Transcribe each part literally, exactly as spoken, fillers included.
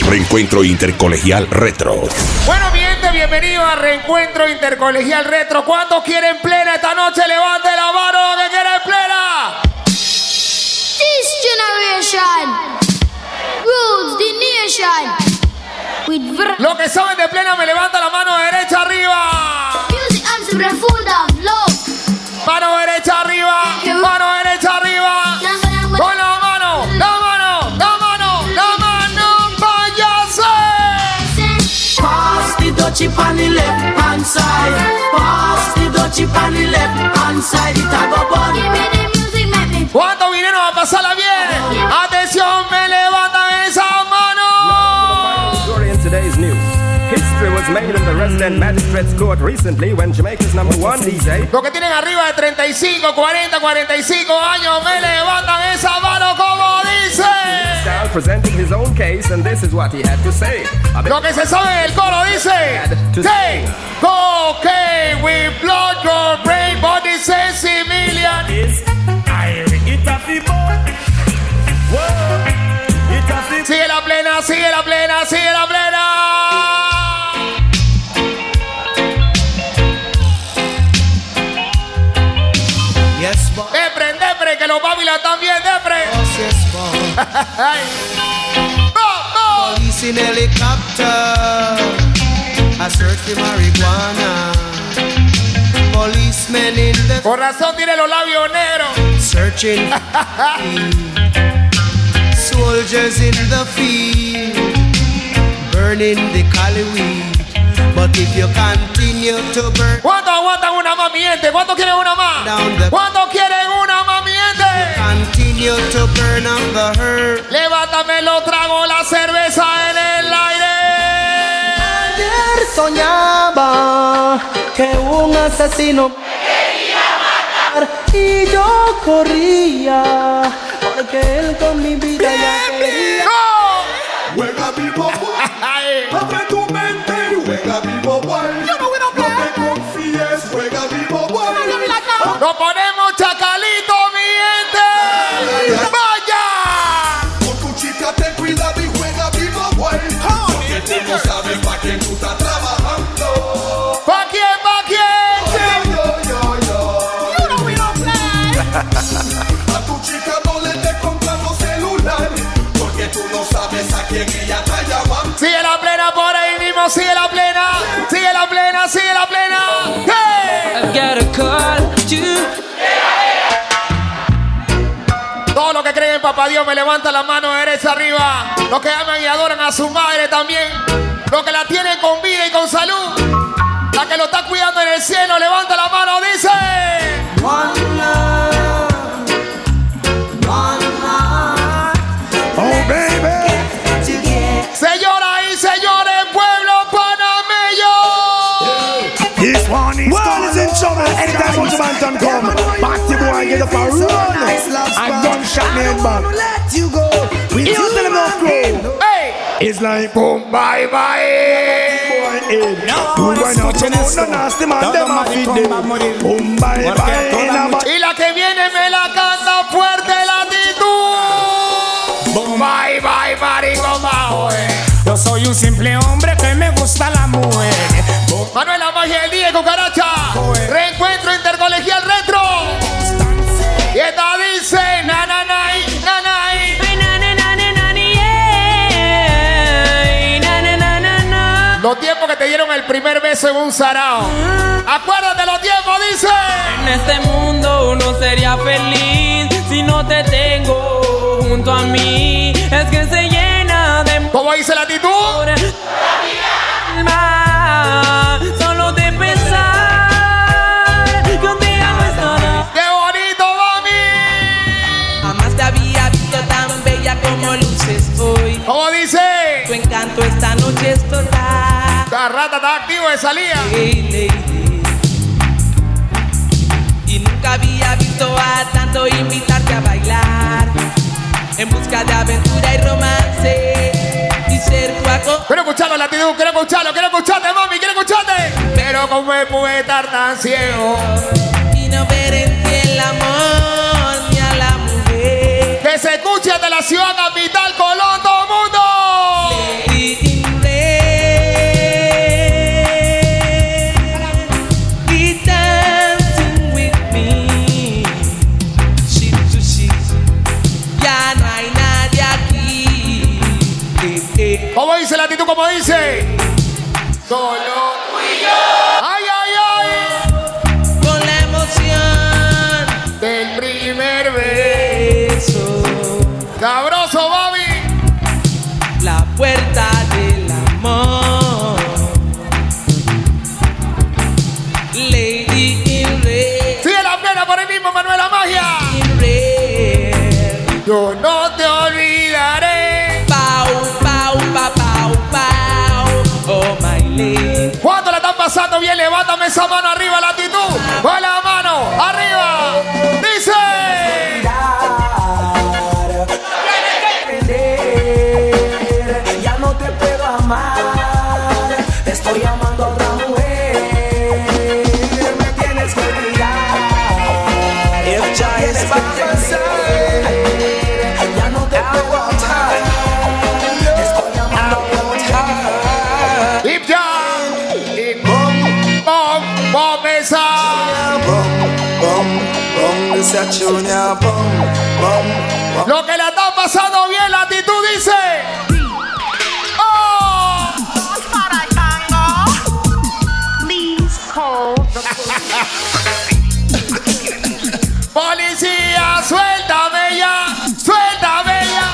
Reencuentro Intercolegial Retro. Bueno, mi gente, bienvenido a Reencuentro Intercolegial Retro. ¿Cuántos quieren plena esta noche? Levante la mano que quieren plena. This generation rules the nation with ver- Los que saben de plena me levanta la mano derecha arriba. music and some full of love. Mano derecha arriba. Mano derecha arriba. Con la mano, la mano, la mano, la mano, váyase. Pass the dutchie on the left hand side. Pass the dutchie on the left hand side. It a go bun. Give me the music, make me ¿Cuántos vinieron a pasarla bien? Atención, me levantan esa mano. Story in today's news. History was made in the Resident Magistrates Court recently when Jamaica's number one D J. Los que tienen arriba de treinta y cinco, cuarenta, cuarenta y cinco años, me levantan esa mano como dice. Style presenting his own case, and this is what he had to say. A bit- Lo que se sabe el coro dice: Take cocaine, we blood your brain, body says civilian. Sigue la plena, sigue la plena, sigue la plena. Yes, boss. Depre, depre, que los babilas también, depre. Yes, boss. Go, go. Police in helicopter. I search for marijuana. Policemen in the Por razón tiene los labios negros. searching. Soldiers in the field, burning the cali weed. But if you continue to burn ¿Cuántos aguantan una más, mi gente? ¿Cuántos quieren una más? down the, ¿Cuántos quieren una más, mi gente? continue to burn up the herd. Levántame los tragos, la cerveza en el aire. Ayer soñaba que un asesino me quería matar y yo corría porque él con mi vida ya quería. ¡Go! Juega vivo, Ay. abre tu mente y juega vivo, boy. No te confíes, juega vivo, boy. Nos ponemos chacalito, mi gente. ¡Vaya! Con tu chica ten cuidado y juega vivo, boy. Porque tú no sabes pa' quién tú estás trabajando. ¿Pa' quién, pa' quién? Yo, yo, yo. A tu chica no le estés comprando celular, porque tú no sabes a quién ella está llamando. Sigue la plena por ahí mismo, sigue la plena. Sigue la plena, sigue la plena. ¡Hey! Get a call to Todos los que creen en Papá Dios me levantan la mano derecha arriba. Los que aman y adoran a su madre también. Los que la tienen con vida y con salud. La que lo está cuidando en el cielo, levanta la mano, dice. One love, one heart. Oh, baby. Together. Señoras y señores, pueblo panameño. This one is World is in trouble. Anytime much man can come, back the boy get up and run. And gunshot me head back. Let you go. You tell him not grow. Hey, It's like boom, bye bye. Boy, head. You going out to no nasty man, them a feed them. Boom, bye bye. In a ba- y la que viene me la canta fuerte la actitud. Bye, bye, maricón, eh. Yo soy un simple hombre que me gusta la mujer. Manuela Magia, el día Cucaracha. Reencuentro Intercolegial Retro. Y esta dice, na, na, na, na, na. Los tiempos que te dieron el primer beso en un sarao. Acuérdate los tiempos, dice. En este mundo uno sería feliz si no te tengo junto a mí. Es que se llena de ¿Cómo dice la actitud? alma, solo de pensar que un día no estará. ¡Qué bonito, mami! Jamás te había visto tan bella como luces hoy. ¿Cómo dice? Tu encanto esta noche es total. La rata está activo de salida. Hey, lady. Y nunca había visto a tanto invitarte a bailar en busca de aventura y romance y ser tu acompañante. Quiero escucharlo, la actitud, quiero escucharlo, quiero escucharte, mami, quiero escucharte. Pero cómo me pude estar tan ciego Y no ver en ti el amor ni a la mujer. que se escuche de la ciudad capital, Colón, todo el mundo. Lady, ¿Cómo dice la actitud? ¿Cómo dice? Solo tú y yo. ¡Ay, ay, ay! Con la emoción del primer beso. Sabroso, mami. La puerta del amor. Lady in red. Sigue la plena por el mismo Manuel La Magia. In red. Yo no te olvidaré. Pau, pau, pa, pau, pau. Oh, my lady. ¿Cuánto la están pasando bien? Levántame esa mano arriba, la actitud. Con la mano arriba. Dice. Ya no te puedo amar. Estoy amando a otra mujer. Me tienes que olvidar. Ya tienes que entender. Ya no te puedo amar. Estoy amando a otra mujer. Deep down. Y bom, bom, bom, esa. Lo que la está pasando bien, la actitud dice. ¡Oh! Policía, suéltame ya, suéltame ya.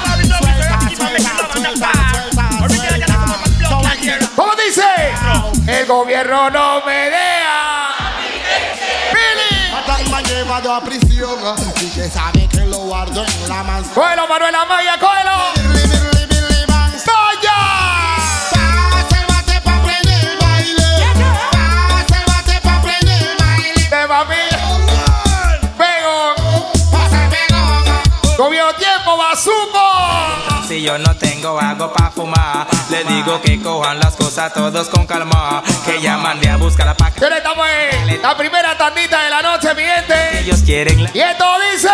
¿Cómo dice? El gobierno no me deja. Billy. Me ha llevado a prisión y que sabe que lo guardo en la mansión. Cuelo, Manuel Amaya, cuelo. ¡Vaya! Sálvate pa' prender el baile. Sálvate pa' prender el baile. De mami. Pego. Pasa pegón. Comió tiempo, bazuco. Si yo no tengo algo pa' fumar, le digo que cojan las cosas todos con calma, que ya mandé a buscar la pa' que Pero estamos en la primera tandita de la noche, mi gente. ellos quieren la... Y esto dice.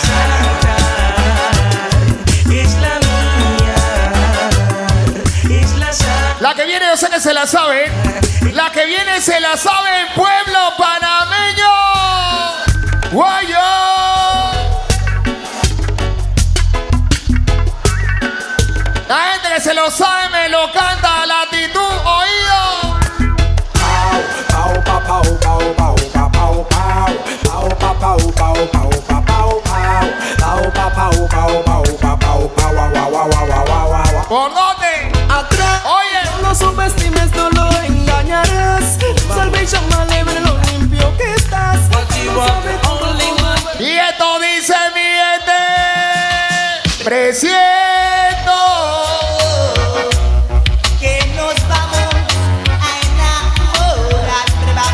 Es la mía, es la sa- La que viene yo sé que se la sabe. La que viene se la sabe en pueblo panameño. Guayo. La gente que se lo sabe me lo canta a la actitud, oído. ¿Por dónde? Atrás. Oye. No subestimes, no lo engañarás. Salvation mal libre lo limpio que estás. Y esto dice mi gente. Presiento. Que nos vamos a enamorar.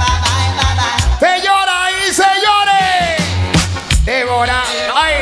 Señoras y señores. Débora. Ay.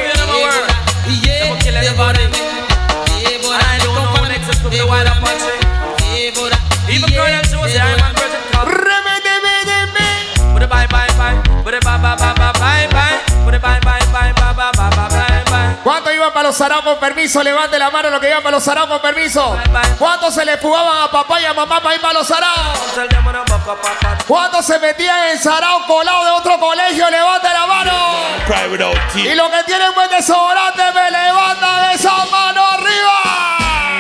¿Cuántos iban para los saraos con permiso? Levante la mano los que iban para los saraos con permiso. ¿Cuántos se le fugaban a papá y a mamá para ir para los saraos? ¿Cuántos se metían en sarao colado de otro colegio? Levante la mano. Y los que tienen buen desodorante me levantan esa mano arriba.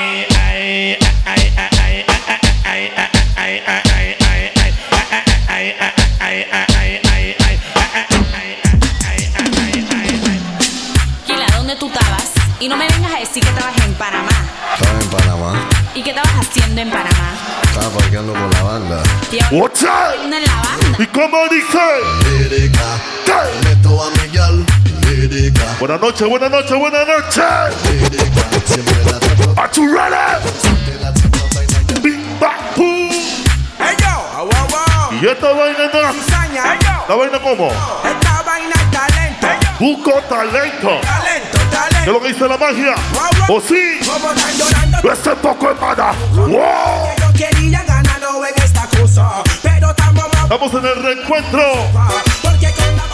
Kila, ¿dónde tú estabas? Y no me vengas a decir que estabas en Panamá. Estaba en Panamá. ¿Y qué estabas haciendo en Panamá? Estaba parqueando con la banda. What's up? En la banda. ¿Y cómo dice? Lírica. Meto a Miguel. Lírica. Buenas noches, buenas noches, buenas noches. Lírica. Siempre la trato. Are you ready? Bing, bang, boom. Hey yo, wow, wow. ¿Y esta vaina no? Cizaña. Hey yo. ¿La vaina cómo? Esta vaina es talento. Hey yo. Busco talento. Talento, ¿Qué es talento. lo que dice la magia? Wow, wow. ¿O sí? Como están llorando. Ese poco es nada. ¡Wow! Yo quería ganarlo en esta cosa, pero estamos más. Estamos en el reencuentro. Porque con la.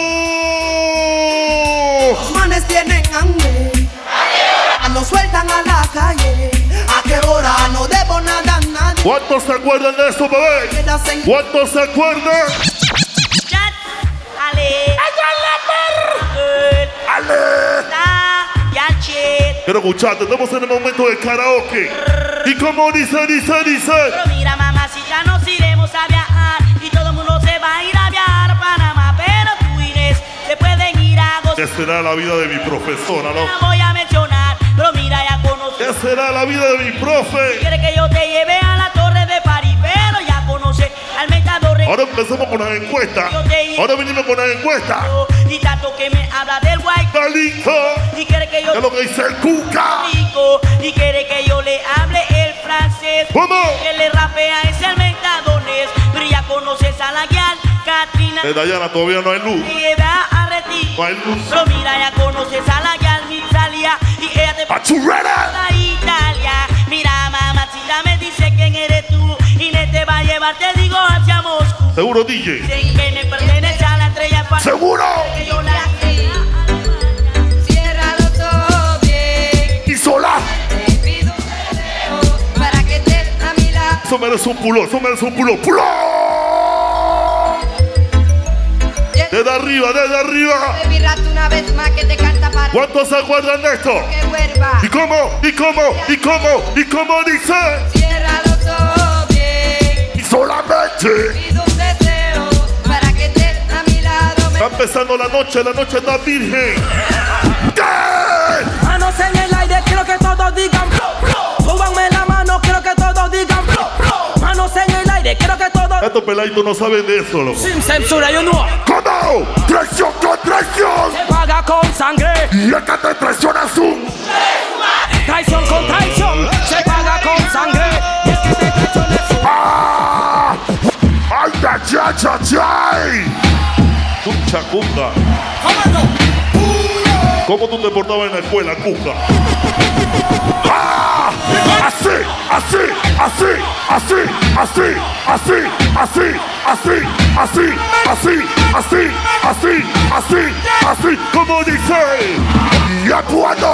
¡Oh! Los manes tienen hambre. Nos sueltan a la calle. ¿A qué hora? No debo nada a nadie. ¿Cuántos se acuerdan de esto, bebé? Quedas en- ¿Cuántos se acuerdan? Ale. ¡Ale! Ya, che. Quiero escucharte, estamos en el momento de karaoke. Y como dice, dice, dice. Pero mira, mamacita, nos iremos a viajar y todo el mundo se va a ir a viajar a Panamá. Pero tú, Inés, se pueden ir a gozar. ¿Qué será la vida de mi profesora, no? No voy a mencionar, pero mira, ya conozco. ¿Qué será la vida de mi profe? Quiere que yo te lleve a la torre de París, pero ya conoce al mercado. Ahora empezamos con las encuestas. Ahora venimos con las encuestas. Y tanto que me habla del guay. Talito. Y quiere que yo. ¿Qué es lo que dice el Cuca? Rico. Y quiere que yo le hable el francés. ¿Cómo? Que le rapea es el mercadones. Pero ya conoces a la guial Katrina. De Dayana todavía no hay luz. Y lleva a Reti. No hay luz. Pero mira, ya conoces a la guial Mitzalia. Y ella te. ¡Achurrera! A Italia. Mira, mamacita, me dice quién eres tú. Y ne te va a llevar, te digo, hacia Moscú. Seguro, D J. Dicen que me pertenece a la estrella. ¡Seguro! Que yo la... Ciérralo todo bien. Y sola. Te pido un deseo para que estés a mi lado. Eso merece un pulo, eso merece un pulo. ¡Pulo! Desde arriba, desde arriba. Mi rato una vez más que te canta para. ¿Cuántos se acuerdan de esto? Que vuelva. ¿Y cómo? ¿Y cómo? ¿Y cómo? ¿Y cómo dice? Ciérralo todo bien. Y solamente. Pido un deseo para que estés a mi lado. Está empezando la noche, la noche está virgen. ¿Qué? Manos en el aire, quiero que todos digan. Súbanme la mano, quiero que todos digan. Manos en el aire, quiero que todos. Estos peladitos no saben de eso, loco. Sin censura, yo no. ¿Cómo? Traición con traición. Se paga con sangre. Y es que te traicionas un. Traición con traición. Se paga con sangre. Y es que te traicionas un. ¡Ah! ¡Ay, ay, ay, ay, ay! Chucha, Cuca. ¿Cómo tú te portabas en la escuela, Cuca? ¡Ah! Así, así, así, así, así, así, así, así, así, así, así, así, así, así, como dice. Y actuando.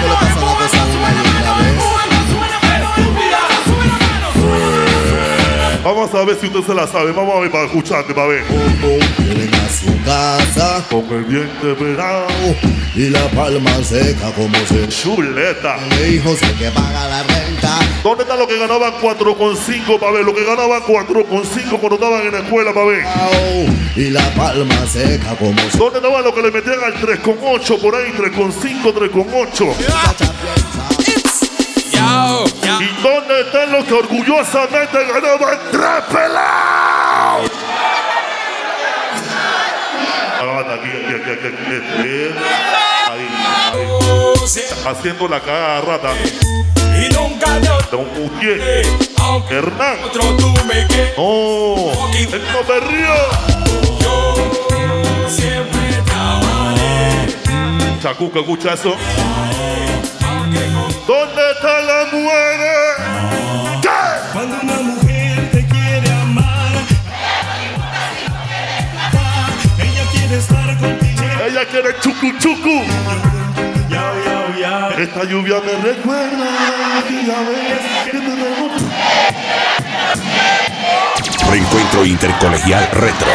Vamos a ver si usted se la sabe. Vamos a ver para escucharte, para ver. Vienen a su casa con el diente pelado y la palma seca como se chuleta. Le dijo sé que paga la renta. ¿Dónde está lo que ganaban cuatro con cinco para ver? Lo que ganaban cuatro con cinco cuando estaban en la escuela para ver. Y la palma seca como se. ¿Dónde estaba lo que le metían al tres con ocho por ahí? tres con cinco, tres con ocho. ¿Y dónde están los que orgullosamente ganaban tres pelados? Aquí, aquí, aquí, aquí, aquí. Ahí, ahí. Haciendo la cagada rata. Y nunca Don Utier. Hernán. No. El Coperrío. Yo siempre trabajaré. Chacuca, escucha eso. ¿Dónde están las mujeres? ¿Qué? Cuando una mujer te quiere amar, ella quiere estar contigo. Ella quiere chucu chucu. Ya, ya, ya. Esta lluvia me recuerda aquella vez que te debo. Reencuentro intercolegial retro.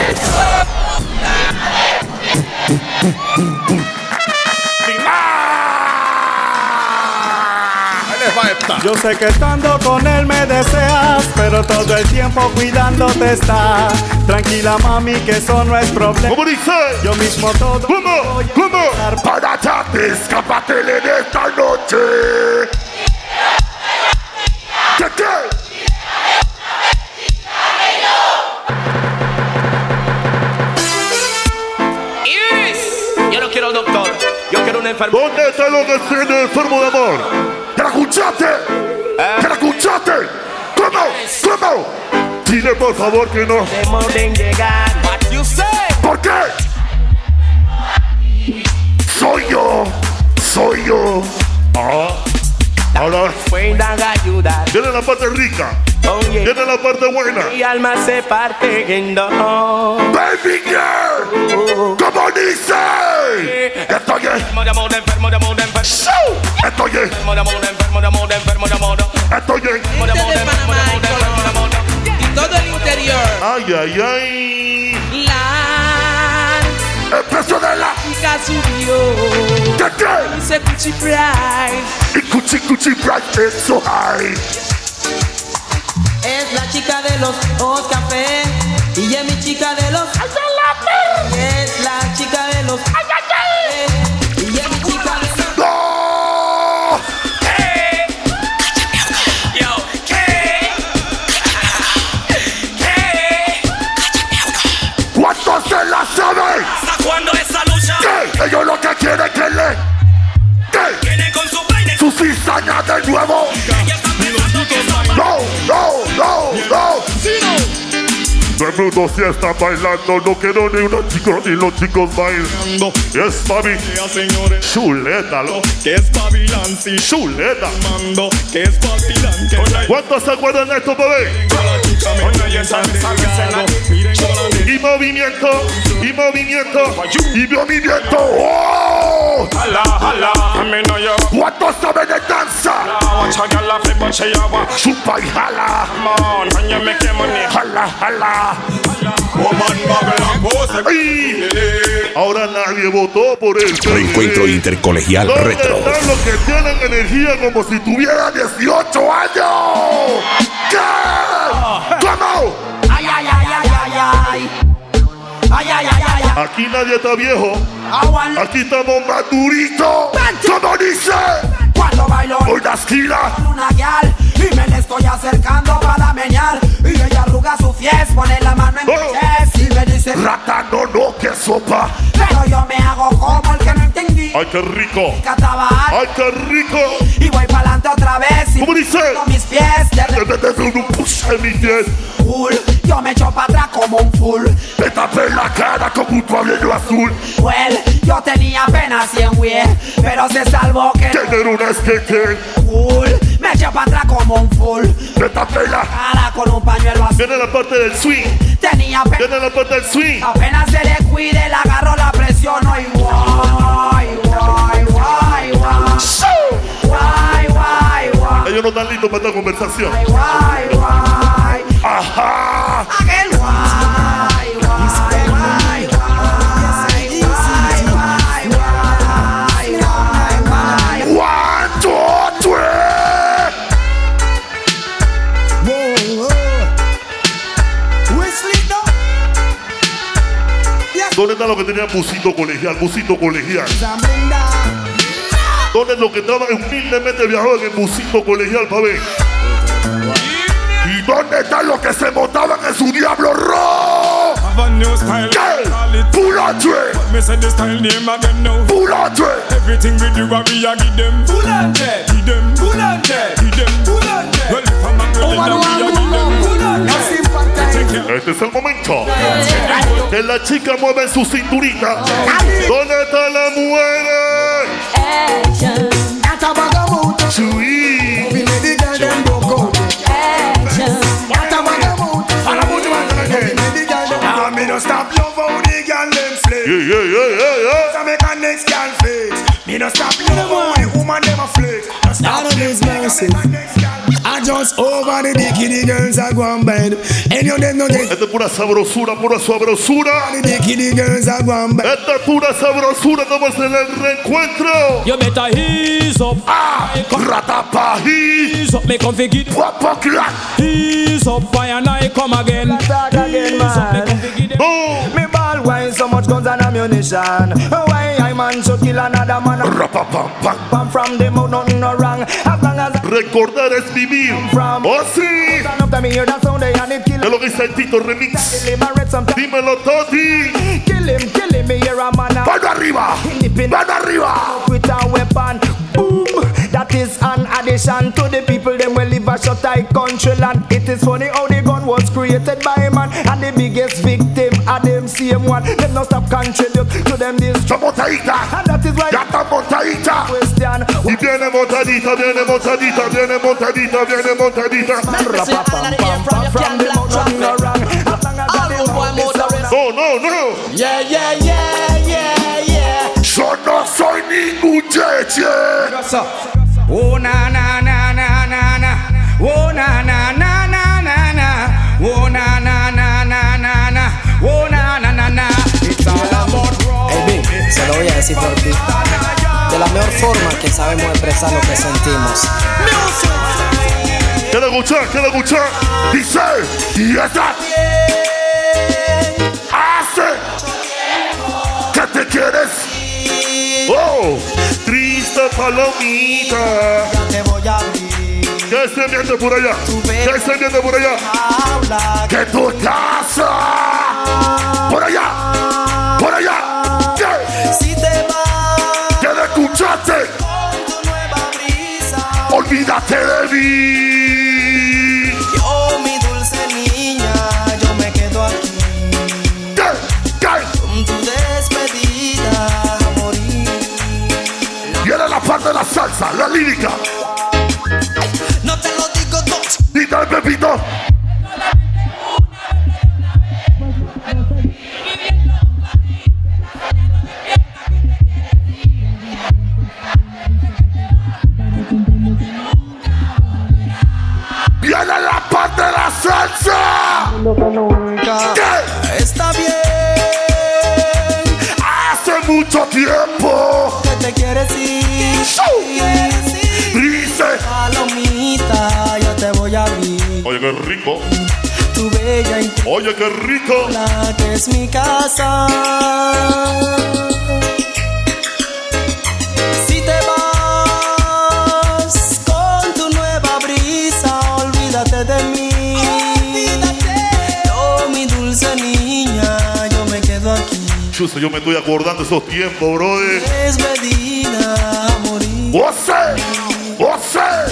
Yo sé que estando con él me deseas, pero todo el tiempo cuidándote está. Tranquila mami, que eso no es problema. ¿Cómo dice? Yo mismo todo. ¿Cómo? ¿Cómo? Para allá, escápatele de esta noche. ¿Qué qué? Yo no quiero doctor, yo quiero un enfermo. ¿Dónde está lo que tiene enfermo de amor? ¿Que la escuchaste? ¿Eh? ¿Que la escuchaste? ¿Cómo? ¿Cómo? Dile por favor que no. ¿Por qué? Soy yo, soy yo. Ah. Ahora puedan ayudar. Viene la parte rica. Oh, yeah. Viene la parte buena. Mi alma se parte en dos. Baby girl, ¿cómo dice? Estoy en enfermo de amor, enfermo de amor, enfermo. Estoy en enfermo de amor, enfermo de amor, enfermo de amor. Estoy en enfermo de amor, enfermo de amor, enfermo de amor. Y todo el interior. Ay, ay, ay. La El precio de la chica subió. ¿Qué qué? Dice Gucci Price. Y Gucci Gucci Price is so high. chica de los ojos café. Y es mi chica de los. Y es la chica de los. Y es mi chica de los. ¡No! ¿Qué? Yo, ¿qué? ¿Qué? ¿Cuántos se la saben? ¿Hasta cuándo esa lucha? ¿Qué? Ellos lo que quieren que le... ¿Qué? Vienen con su vaina. Su cizaña de nuevo. Ella está pensando que son. No, no, no, no. De bruto si están bailando, no quiero ni una chica ni los chicos bailando. Es mami, chuleta, lo que es Babilán, sí. Chuleta, mando, que es Babilán, que ¿cuántos se acuerdan de esto, bebé? Y movimiento, y movimiento, y movimiento. ¡Oh! ¿Cuántos saben de danza? Chupa y jala. Jala, jala. Y ahora nadie votó por él. Reencuentro intercolegial ¿Dónde retro. están los que tienen energía como si tuvieran dieciocho años? ¿Qué? ¿Cómo? Ay, ay, ay, ay, ay, ay. Ay, ay, ay, ay, ay. Aquí nadie está viejo. Aquí estamos maduritos. ¿Cómo dice? Cuando bailo una esquina con una gal y me le estoy acercando para meñar y ella arruga su fies, pone la mano en mi Oh. chest y me dice rata, no, no, que sopa. pero yo me hago como el que no entendí. Ay, qué rico. Cataba Ay, qué rico. y voy para adelante otra vez y ¿Cómo dice? con mis pies de Debe de un push en mis pies. full, yo me echo para atrás como un full. Te tapé la cara con un toallero azul. Well, yo tenía apenas cien güey, pero se salvó que Tener una skate. full, me eché para atrás como un full. Te tapé la cara con un pañuelo azul. Viene la parte del swing. Tenía pe- Viene la parte del swing. apenas se le cuide, la agarro, la presiono y guay, guay, guay, guay. Guay, guay, guay. Ellos no están listos para esta conversación. Guay, guay. Ajá. Aquel guay, guay, guay, guay, guay, guay, guay, guay, guay. One, two, three. Whoa, whoa. Wesley, no. ¿Dónde está lo que tenía busito colegial? Busito colegial. Zamenda. ¿Dónde es lo que estaba humildemente viajado en el busito colegial, pa' ver? ¿Y dónde están los que se montaban en su diablo rojo? ¿Qué? Pulatre. Me say the style name again now. Pulatre. Everything we do, we a give them. Pulante. Give them. Pulante. Give them. Pulante. Well, if I'm a girl, now we a give them. Pulante. Este es el momento que la chica mueve su cinturita. ¿Dónde está la mujer? Chui. Yeah, yeah, yeah, yeah, yeah. Me can next girl flex. Me no stop love how the woman never flex. No stop His mercy. I just over the dicky, the girls are going bed. Any of them no get. Esta es pura sabrosura, pura sabrosura. The dicky, the girls are going bed. Esta es pura sabrosura, como es en el reencuentro. You better ease up. Ah, ratapají. Ease up, me configure. Guapo clack. Ease up, fire and I come again. Attack again, man. Boom. Me ball why so much guns and ammunition. Why I man should kill another man? Rapapam, from them out nothing no wrong. As long as recordar es vivir. Oh sí. Es lo que dice el Tito Remix. Dímelo, Toti. Kill him, kill him, me hear a man. Mano arriba. Mano arriba. With a weapon. Boom. That is an addition to the people them will live a shut eye country land. It is funny how the gun was created by man, and the biggest victim are them same one. Them no stop contribute to them this. Montadita. And that is why ya está montadita. Question. Y viene montadita, viene montadita, viene montadita, viene montadita. No, no, no. Yeah, yeah, yeah, yeah, yeah. Yo no soy ningún cheche. Oh na na na na na na. Oh na na na na na na. Oh na na na na na na. Oh na na na na. It's all about rock. Hey, Big, se lo voy a decir por ti. De la mejor forma que sabemos expresar lo que sentimos. ¿Qué le escuchar, quiero escuchar. Dice, y esta hace que te quieres. Oh, triste palomita. Ya te voy a abrir. ¿Qué se viendo por allá? ¿Qué se viendo por allá? Que tu casa. Por allá. Por allá. ¿Qué? Si te vas. ¿Qué le escuchaste? Con tu nueva brisa. Olvídate de mí. Yo, mi dulce niña, yo me quedo aquí. ¿Qué? ¿Qué? Con tu despedida a morir. Y era la parte de la salsa, la lírica. No te lo digo dos. Dime, Pepito. Viene la parte de la salsa. ¿Qué? Está bien. Hace mucho tiempo que te quieres ir. Dice palomita, yo te voy a abrir. Oye, qué rico. Tu bella y Oye, qué rico. la que es mi casa. Si te vas con tu nueva brisa, olvídate de mí. Yo, mi dulce niña, yo me quedo aquí. Chuso, yo me estoy acordando de esos tiempos, brother. Despedida a morir. ¡Ose! ¡Ose!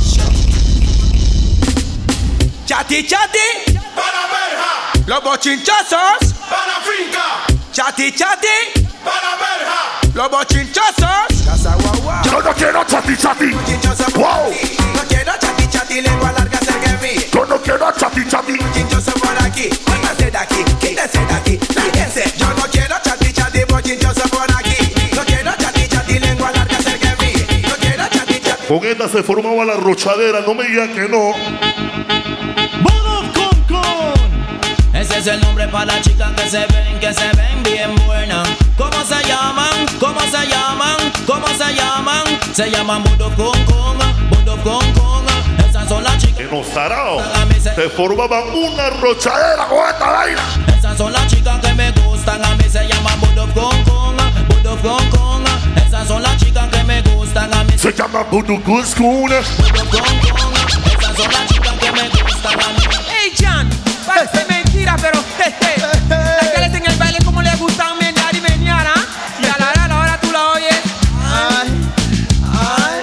Chati, chati. Para verja. Los bochinchosos. Para finca. Chati, chati. Para verja. Los bochinchosos. Casa guagua. Yo no quiero chati chati. Wow. No quiero chati, chati. Lengua larga cerca de mí. Yo no quiero chati chati. Bochinchoso por aquí. Póngase de aquí. Quítese de aquí. Lárguense. Yo no quiero chati, chati. Bochinchoso por aquí. No quiero chati, chati. Lengua larga cerca de mí. No quiero chati, chati. Con esta se formaba la rochadera. No me digan que no. Ese es el nombre para las chicas que se ven, que se ven bien buenas. ¿Cómo se llaman? ¿Cómo se llaman? ¿Cómo se llaman? Se llaman Bundo Con Con, Bundo Con Con. Esas son las chicas. En Osarao se formaban una rochadera con esta vaina. Esas son las chicas que me gustan. A mí se llaman Bundo Con Con, Bundo Con Con. Esas son las chicas que me gustan. A mí se llaman Bundo Con Con. Esas son las chicas que me gustan. A mí. Hey, Jan. Parece mentira, pero jeje. Las que les en el baile como les gustan menear y menear, ¿ah? Y a la hora, a la hora tú la oyes. Ay, ay.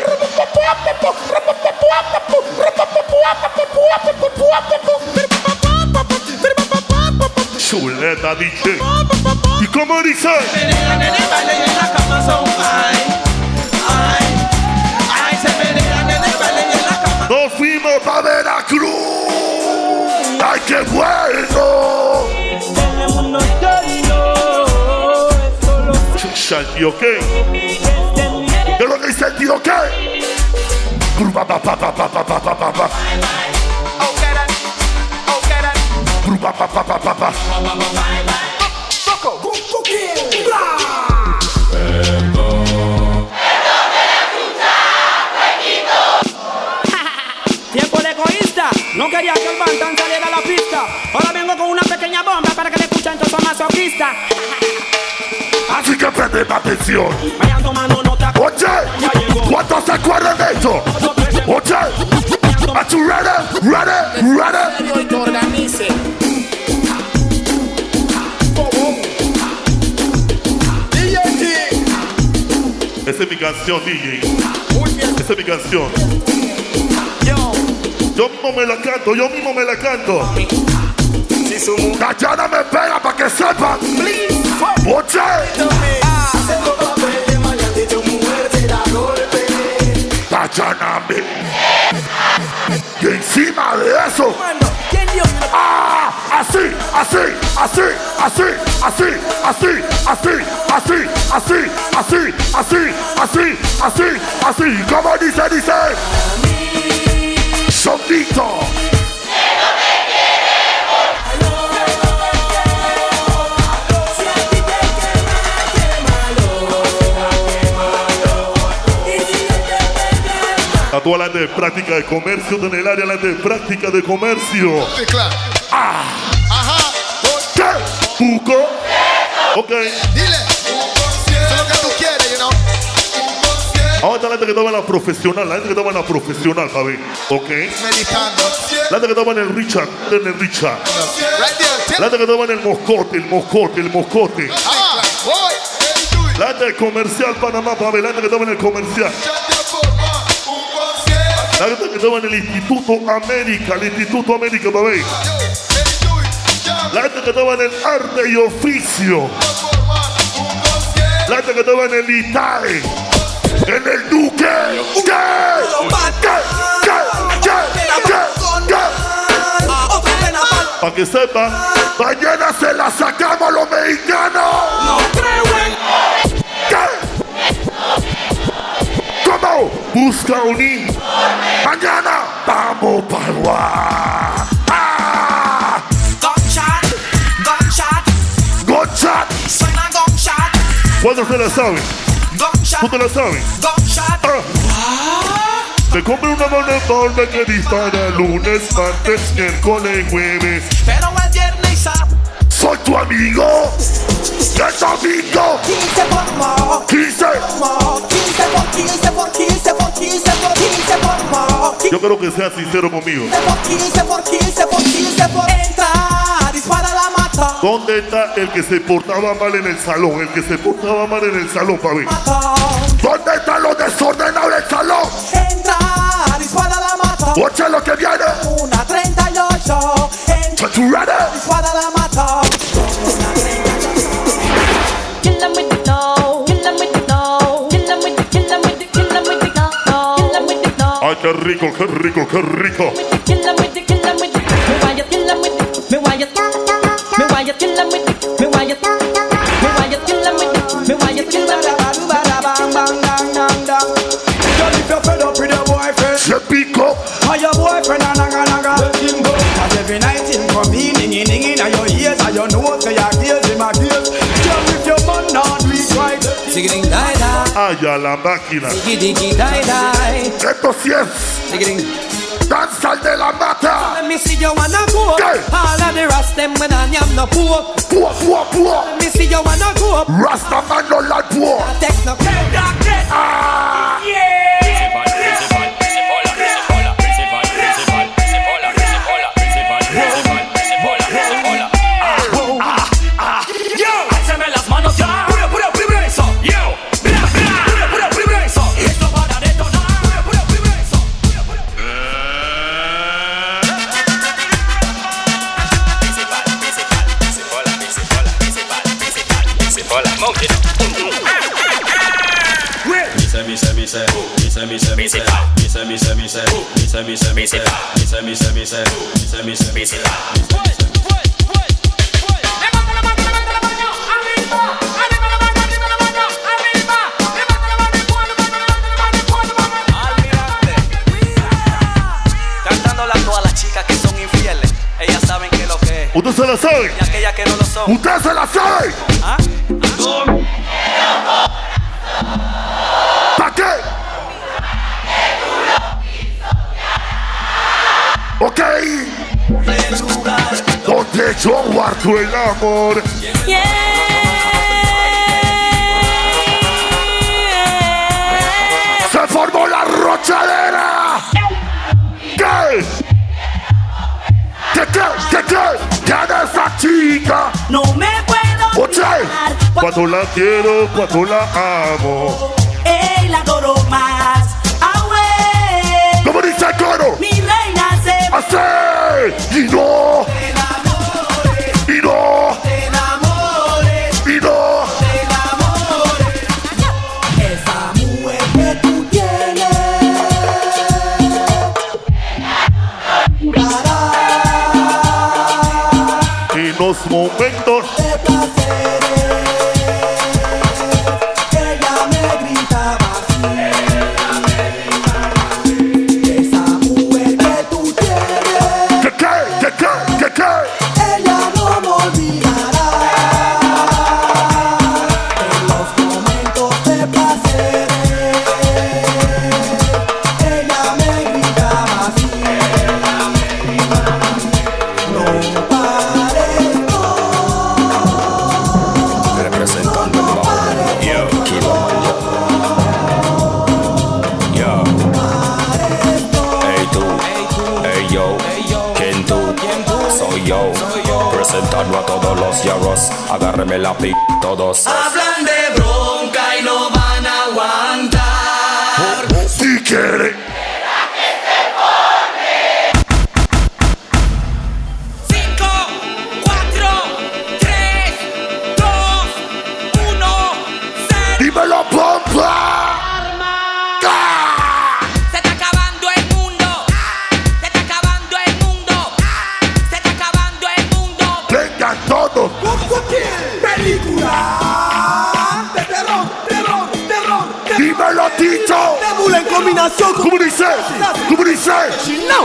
Chuleta D J. ¿Y cómo dice? Menean en el baile y en la cama son ay, ay, ay. Se menean en el baile y en la cama. Nos fuimos para Veracruz. ¡Ay, qué bueno! Chucha, el tío qué. ¿Qué es lo que dice el tío qué? Pa pa pa pa pa pa pa pa pa. Pa pa pa pa pa pa. Tiempo de egoísta. No quería que el Bantan saliera a la pista. Ahora vengo con una pequeña bomba para que le escuchen todos masoquistas. Así que preste atención. Vayan tomando nota. Oye, ¿cuántos se acuerdan de esto? Oye, ¿are you ready? Ready? Ready? Y te organice. Esa es mi canción, D J. Esa es mi canción. Yo mismo me la canto, yo mismo me la canto. Dayana me pega para que sepan. Oye. Dayana me. Y encima de eso. Ah, así, así, así, así, así, así, así, así, así, así, así, así, así, así. ¿Cómo dice, dice? Sonito. A toda la gente de práctica de comercio en el área, la gente de práctica de comercio. Sí, claro. Ah. Ajá. ¿Qué? ¿Buco? Ok. Dile. Eso es lo que tú quieres, you know. Ahora está la gente que estaba en la profesional, la gente que estaba en la profesional, Javi. Ok. Meditando. La gente que estaba en el Richard, en el Richard. Right there. La gente que estaba en el moscote, el moscote, el moscote. Ah, boy. La gente de comercial Panamá, Javi. La gente que estaba en el comercial. La gente que estaba en el Instituto América, el Instituto América, Javi. La gente que estaba en el arte y oficio. La gente que estaba en el I T A E. En el Duque. ¿Qué? ¿Qué? ¿Qué? ¿Qué? ¿Qué? ¿Qué? Para que sepa, mañana se la sacamos los mexicanos. No creo en... ¿Qué? ¿Cómo? Busca un I. Mañana vamos para Guá. ¡Ah! Gunshot, gunshot, gunshot. Suena gunshot. ¿Cuándo se la saben? ¿Tú te la sabes? Ah. Te compré una moneda que dispara lunes, martes, miércoles, jueves. Pero el viernes y sábado. Soy tu amigo. ¿Qué es amigo? quince por mo. quince. quince por quince por quince por quince por quince por mo. Yo creo que seas sincero conmigo. quince por quince por quince por entra. Dispara la mata. ¿Dónde está el que se portaba mal en el salón? El que se portaba mal en el salón, papi. ¿Dónde están los desordenados del salón? Entra, dispara la mata. Oye lo que viene. Una treinta y ocho. Entra, dispara la mata. Kill them with the dough, kill them with the dough, kill them with the, kill them with the, kill them with the dough, kill them with the dough. Ay, qué rico, qué rico, qué rico. Kill them with the, kill them with the, me why you kill them with the, me why you, me why you kill them with the, me why you, me why you kill them with the, me why you kill them with the. Bang bang dang dang dang. Girl, if you're fed up with your boyfriend, je pico. Or your boyfriend a naga naga, let him go. Cause every night him come in, dinging dinging in your ears, and your nose, say your gears, in my gears. Girl, if your man not weak right. Sigging die die. Ay, a la máquina. Diggy diggy die die. Esto sí es. Sigging. Danza de la mata. Let me see you wanna go. All of the rest them when I am no poor. Poor, poor, poor. Let me see you wanna go. Rasta man no like poor. Take no care. Ah. Yeah. Cantándole a todas las chicas que son infieles. Ellas saben que lo que es. ¿Usted se la sabe? Y aquellas que no lo son. ¿Usted se la sabe? ¿Ah? ¿Para qué? Ok. Donde yo guardo el amor. Yeah. Se formó la rochadera. ¿Qué? ¿Qué, qué, qué, qué? ¿Quién es esa chica? No me puedo Oye, cuando la quiero, cuando la amo. Ey, la adoro más. Ahue. ¿Cómo dice el coro? Mi reina se ¡Así! Y no. Te enamores. Y no. Te enamores. Y no. Te enamores. Esa mujer que tú tienes. En los momentos De placeres. Ella me gritaba así. Esa mujer que tú tienes. ¿Qué, qué, qué, qué, qué, qué? Ella no me olvidará. En los momentos de placeres. Ella Gano a todos los yarros, agárreme la pic todos. Hablan de bronca y no van a aguantar. Si quiere. Cinco, cuatro, tres, dos, uno, cero. Dímelo, pompa. Se está acabando el mundo. Se está acabando el mundo. Se está acabando el mundo. Vengan todos. Película de terror, terror, terror, terror. Dímelo, Tito. Débula en combinación con... ¿Cómo dice? ¿Cómo dice? No.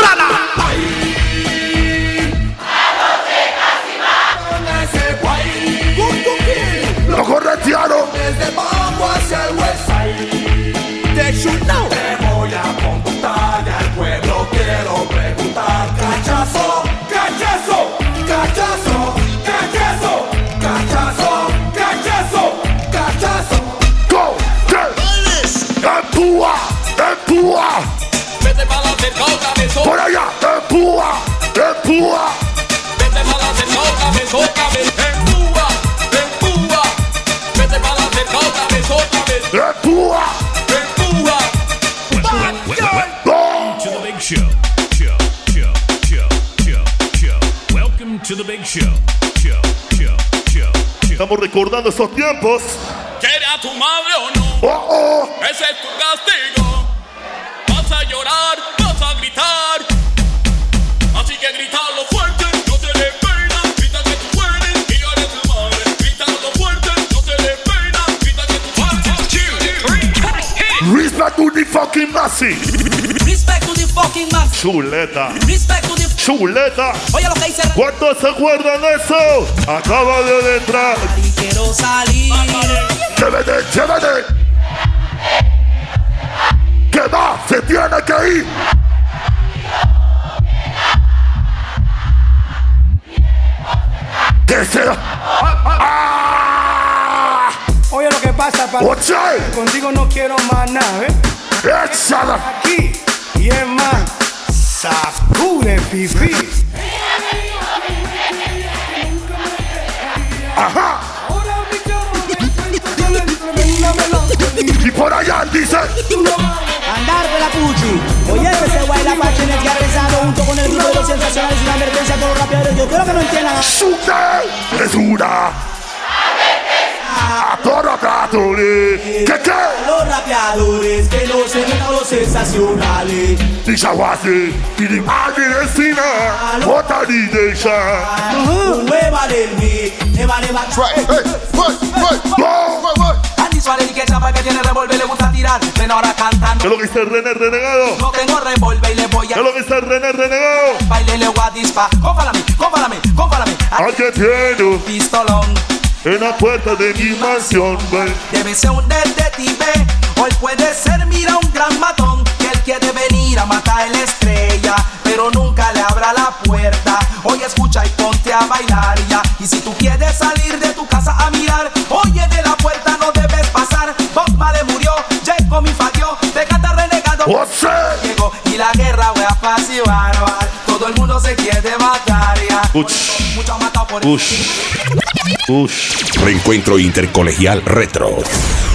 Lo corretearon. Desde Bambo hacia el West Side. They should know. Te voy a contar al pueblo, quiero preguntar. Cachazo, cachazo, cachazo, cachazo, cachazo, cachazo, cachazo. Go, go. Empúa, empúa. Vete para la cerca, cabezón. Por allá, empúa, empúa. Vete para la cerca, cabezón, cabezón. Empúa, empúa. Vete para la cerca, cabezón, cabezón. Empúa. Empúa. Go. To the big show. Show, show, show, show, show. Welcome to the big show. Show, show, show, show. Estamos recordando esos tiempos. ¿Quiere a tu madre o no? Oh, oh. Ese es tu castigo. Vas a llorar, vas a gritar. Así que grítalo fuerte, no te le pena. Grita que tú eres y yo eres tu madre. Grítalo fuerte, no te le pena. Grita que tú eres. Respect to the fucking Nazi. Respect to the fucking man. Chuleta. Respect to the... Chuleta. Oye lo que dice. ¿Cuántos se acuerdan de eso? Acaba de entrar. Y quiero salir. Llévete, llévete. ¿Qué va? Se tiene que ir. ¿Qué será? ¡Ah! Oye, lo que pasa, papá. Oye. Contigo no quiero más nada, ¿eh? Échala. Aquí. Y es más. Sacude, pipí. Ajá. Y por allá dice. Andar de la Puchi. Oye, ese guay la Pachenet que ha rezado junto con el grupo de los sensacionales y una emergencia con los rapeadores. Yo quiero que no entiendan. ¡Sute! ¡Es una! ¡A todos los rapeadores! ¿Qué qué? Los rapeadores que no se metan a los sensacionales. Nishawazi, Pili Adirezina, Otaridesha. Nueva del mi, neva, neva. Hey, hey, Andy Suárez y que chapa que tiene revólver le gusta tirar. Ven ahora cantando. ¿Qué es lo que dice René Renegado? No tengo revólver y le voy ¿Qué a... es lo que dice René Renegado? Baile le voy a disparar. Cómpalame, cómpalame, cómpalame. Aquí tiene un pistolón en la puerta de mi mansión, ven. Debe ser un detective. Hoy puede ser, mira, un gran matón. Que él quiere venir a matar la estrella, pero nunca le abra la puerta. Hoy escucha y ponte a bailar ya. Y si tú quieres salir de tu casa a mirar, oye, de la puerta no debes pasar. Bob Marley murió, Jacob mi falló. Te canta renegado. Llegó y la guerra voy a pasivar. Todo el mundo se quiere matar ya. Mucho matado por Ush. Ush. Reencuentro intercolegial retro.